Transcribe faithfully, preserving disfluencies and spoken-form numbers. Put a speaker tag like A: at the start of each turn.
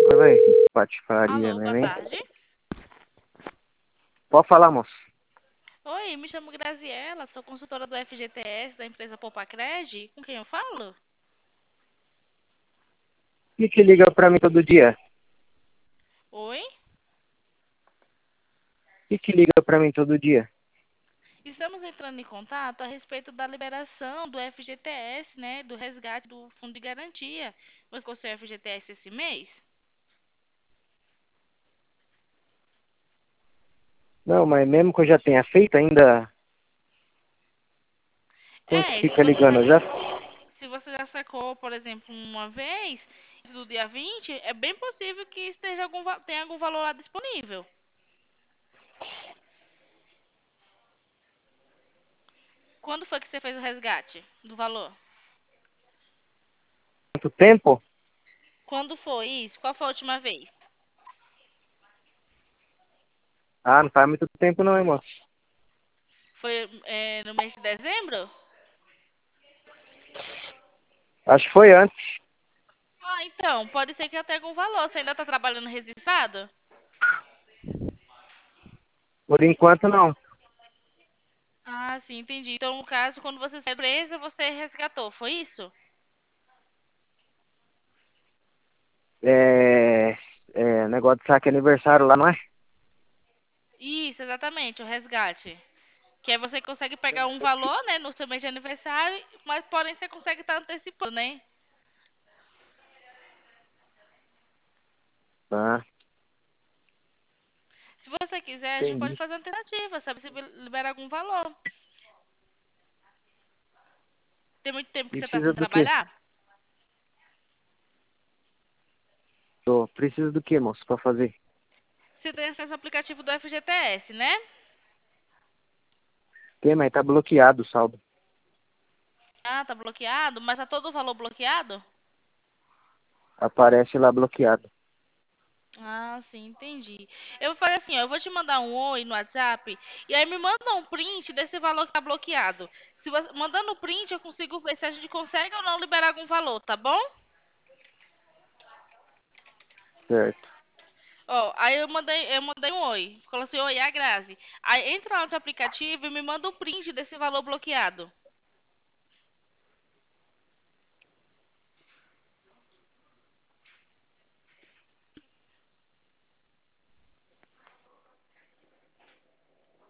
A: Oi, patifaria,
B: Alô,
A: né,
B: boa
A: hein?
B: tarde.
A: Pode falar, moço.
B: Oi, me chamo Graziela, sou consultora do F G T S da empresa Popacred. Com quem eu falo?
A: E que liga pra mim todo dia?
B: Oi?
A: E que liga pra mim todo dia?
B: Estamos entrando em contato a respeito da liberação do F G T S, né, do resgate do Fundo de Garantia. Você com o seu F G T S esse mês?
A: Não, mas mesmo que eu já tenha feito ainda, como que
B: É, se
A: fica
B: você já,
A: ligando? Eu já...
B: se você já sacou, por exemplo, uma vez, do dia vinte, é bem possível que esteja algum, va- tenha algum valor lá disponível. Quando foi que você fez o resgate do valor?
A: Muito tempo?
B: Quando foi isso? Qual foi a última vez?
A: Ah, não faz muito tempo não, hein, moço?
B: Foi é, no mês de dezembro?
A: Acho que foi antes.
B: Ah, então, pode ser que até algum valor. Você ainda está trabalhando registrado?
A: Por enquanto, não.
B: Ah, sim, entendi. Então, no caso, quando você saiu da empresa, você resgatou, foi isso?
A: É... é... Negócio de saque aniversário lá, não é?
B: Isso, exatamente, o resgate. Que aí você consegue pegar um valor, né, no seu mês de aniversário, mas porém você consegue estar antecipando, né?
A: Tá,
B: Se você quiser, a gente pode
A: entendi.
B: fazer uma alternativa, sabe? Se libera algum valor. Tem muito tempo que você está
A: Precisa
B: sem
A: do quê?
B: trabalhar?
A: Tô. Precisa do quê, moço, pra fazer?
B: Você tem acesso ao aplicativo do F G T S, né?
A: Tem, mas tá bloqueado o saldo.
B: Ah, tá bloqueado, mas tá todo o valor bloqueado?
A: Aparece lá bloqueado.
B: Ah, sim, entendi. Eu vou fazer assim, ó, eu vou te mandar um oi no WhatsApp e aí me manda um print desse valor que tá bloqueado. Se você mandando o print, eu consigo ver se a gente consegue ou não liberar algum valor, tá bom?
A: Certo.
B: Ó, aí eu mandei, eu mandei um oi. Falou assim, oi, é a Grazi. Aí entra lá no teu aplicativo e me manda o print desse valor bloqueado.